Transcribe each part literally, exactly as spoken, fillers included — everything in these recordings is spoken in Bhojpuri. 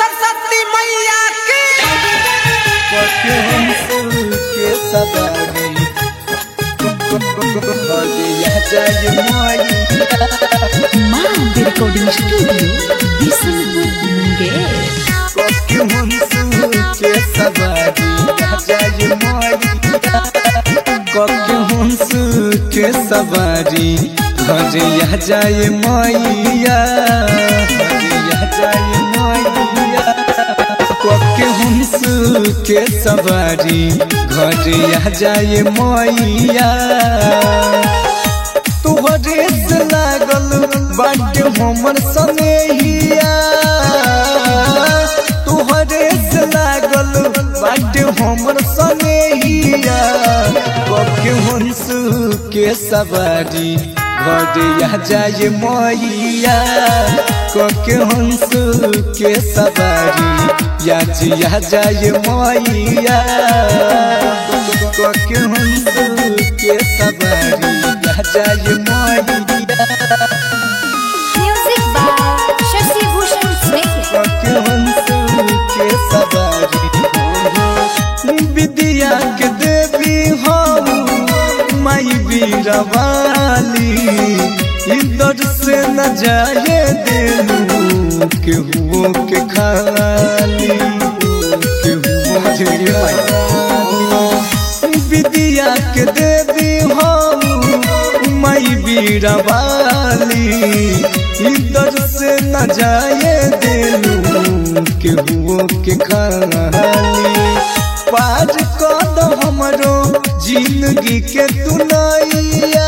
सरस्वती मैया की के सवारी माँ रिकॉर्डिंग स्टूडियो बिशनपुर मुंगेर के सवारी के सवारी हरिया जाए मैया हरिया जाए मैया के हंस के सवारी घरिया जाए मैया तुहरे से लागल बाटे हमर सनेहिया तुहरे से लागल बाटे हमर सनेहिया के हंस के सवारी घरिया जाए मैया के हंस के सवारी या जिया जाए मैया के हंस के सवारी या जाए मैया म्यूजिक बाय शशि भूषण स्नेह के हंस के सवारी विद्या के देवी हो माई बीरवाली इधर से न जाए देलू केहू के खाली विद्या के देवी हो माई बीरवाली इधर से न जाए देलू केहू के खाली पार कद हमरो जिंदगी के दुनिया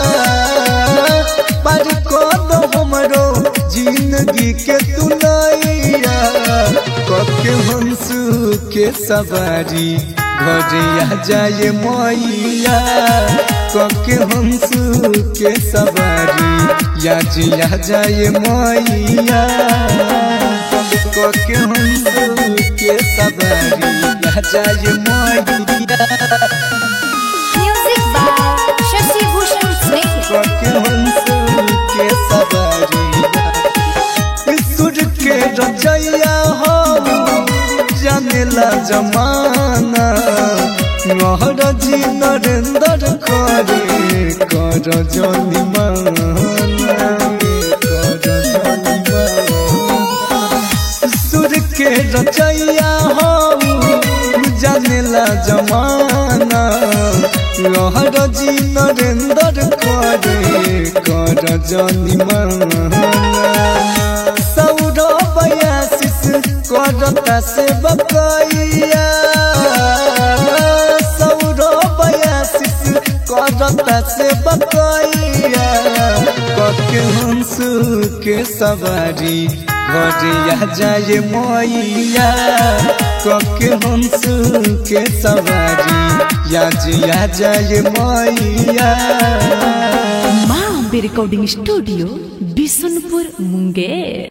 पार कद हमरो जिंदगी के दुनिया के हंस के सवारी घरिया जाए मैया के हंस के सवारी या जिया जाए मैया के हंस के सवारी या जाए मैया म्यूजिक बाय शशि भूषण स्नेह के हंस के सवारी सुर के रचैया हो जानेला जमाना नहर जी नरेंद्र करे कर जनिमाना कर जनिमाना सुर के रचैया हो जानेला जमाना लहर जी नरेंद्र करे कर जनिमाना सौरभ आशीष करता से बकैया सौरभ आशीष करता से बकैया के हंस के सवारी घरिया जाए मैया के हंस के सवारी या जिया जाए मैया माँ रिकॉर्डिंग स्टूडियो बिशनपुर मुंगेर।